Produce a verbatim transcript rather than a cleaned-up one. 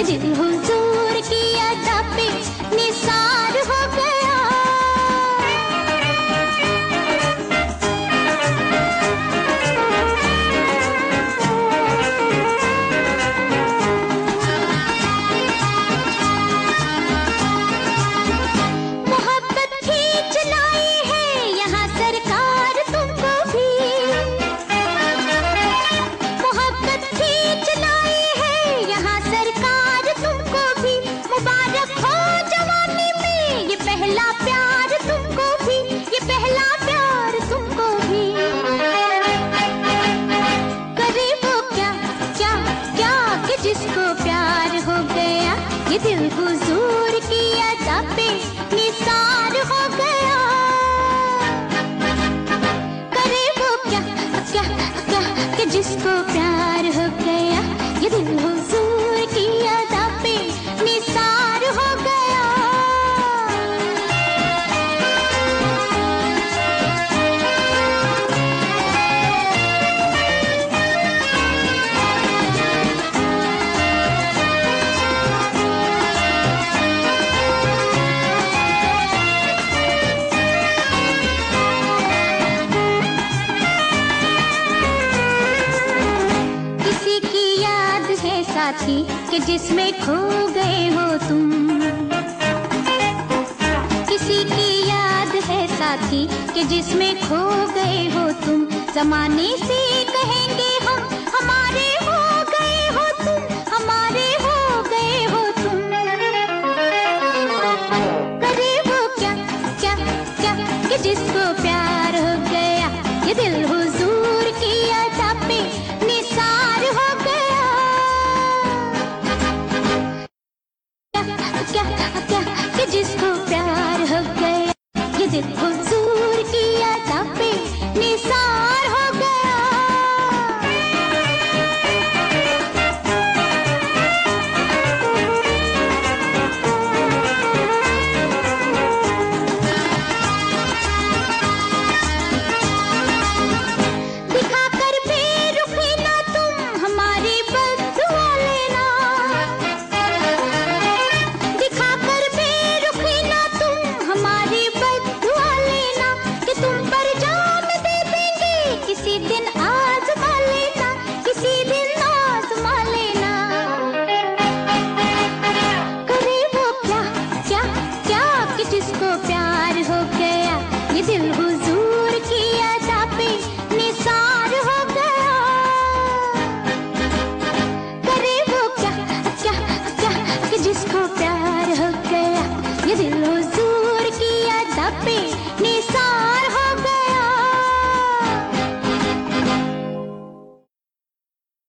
ये दिल हुजूर की अदा पे निसार हो गया। मोहब्बत खींच लाई है यहाँ सरकार तुमको भी, मोहब्बत खींच लाई है यहाँ सरकार तुमको भी। मुबारक हो जवानी में ये पहला प्यार तुमको भी, ये पहला प्यार तुमको भी। करे वो क्या क्या क्या कि जिसको प्यार हो गया, ये दिल हुजूर की अदा पे निसार हो गया। करे वो क्या क्या क्या कि जिसको प्यार हो गया, ये दिल हुजूर की अदा पे निसार हो गया। किसी की याद है साथी कि जिसमें खो गए हो तुम, किसी की याद है साथी कि जिसमें खो गए हो तुम। जमाने से कहेंगे हम हमारे हो गए हो तुम, हमारे हो गए हो तुम। करे वो क्या क्या क्या कि जिसको प्यार हो गया, ये दिल